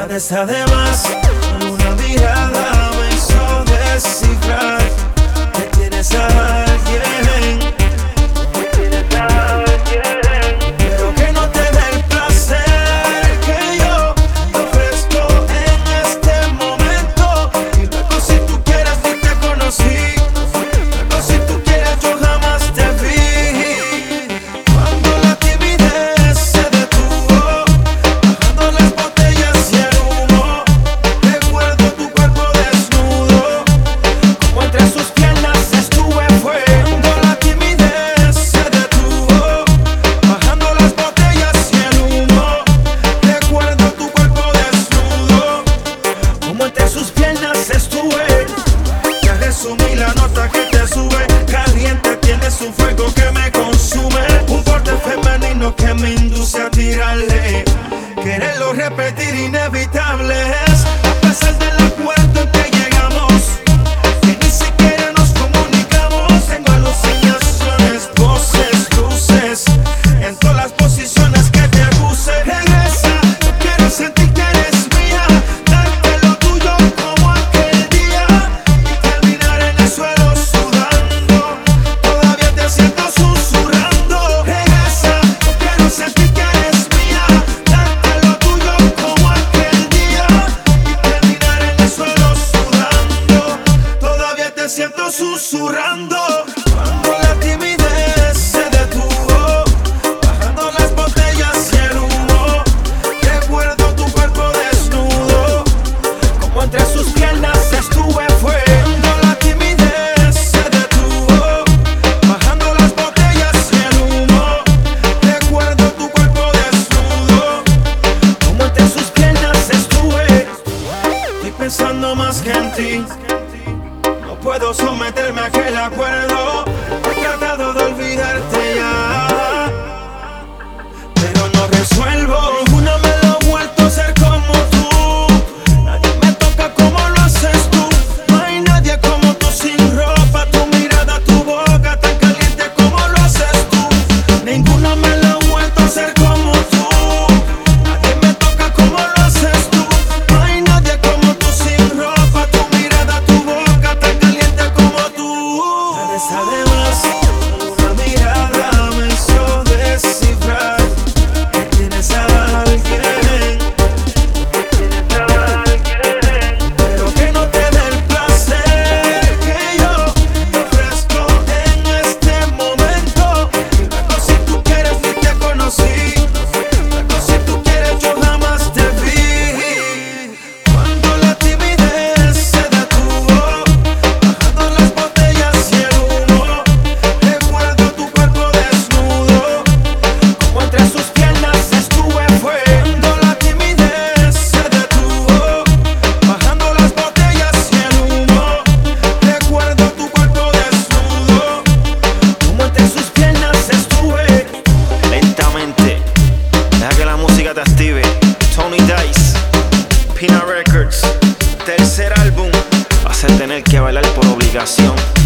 Nada está de más, una mirada me hizo descifrar que tienes a alguien, pero que no te dé el placer que yo te ofrezco en este momento. Y luego si tú quieres ni te conocí, luego si tú quieres yo jamás te vi. Cuando la timidez se detuvo, bajando las botellas y el humo, recuerdo tu cuerpo desnudo, como entre sus piernas estuve fue. Cuando la timidez se detuvo, bajando las botellas y el humo, recuerdo tu cuerpo desnudo, como entre sus piernas estuve. Ya resumí la nota que te sube, caliente tienes un fuego que me consume, un porte femenino que me induce a tirarle, quererlo repetir inevitable es, a pesar del acuerdo en que llegamos, que ni siquiera nos comunicamos. Tengo alucinaciones, voces, luces, en todas las posiciones que te puse. Regresa, yo quiero sentir que eres mía, darte lo tuyo como aquel día y terminar en el suelo sudando. Todavía te siento susurrando. Regresa, yo quiero sentir que eres mía, darte lo tuyo como aquel día y terminar en el suelo sudando. Todavía te siento susurrando. Cuando la timidez se detuvo, bajando las botellas y el humo, recuerdo tu cuerpo desnudo, como entre sus piernas estuve fue. Cuando la timidez se detuvo, bajando las botellas y el humo, recuerdo tu cuerpo desnudo, como entre sus piernas estuve. Estoy pensando más que en ti, no puedo someterme a aquel acuerdo. He tratado de olvidarte ya, pero no resuelvo. Ninguna me lo ha vuelto a ser como tú. Nadie me toca como lo haces tú. No hay nadie como tú sin ropa. Tu mirada, tu boca tan caliente como lo haces tú. Ninguna me lo ha vuelto a hacer como tú. Nadie me toca como lo haces tú. No hay nadie como tú sin ropa. Tu mirada, tu boca tan caliente como tú. Nada está de más, una mirada me hizo descifrar que tienes a alguien, pero que no te dé el placer que yo te ofrezco en este momento. Y luego si tú quieres ni te conocí, luego si tú quieres yo jamás te vi. Cuando la timidez se detuvo, bajando las botellas y el humo, recuerdo tu cuerpo desnudo, como entre sus piernas estuve fue. Cuando la timidez se detuvo, bajando las botellas y el humo, recuerdo tu cuerpo desnudo, como entre sus piernas estuve. Lentamente, deja que la música te active. Tony Dice, Pina Records, tercer álbum. Vas a tener que bailar por obligación.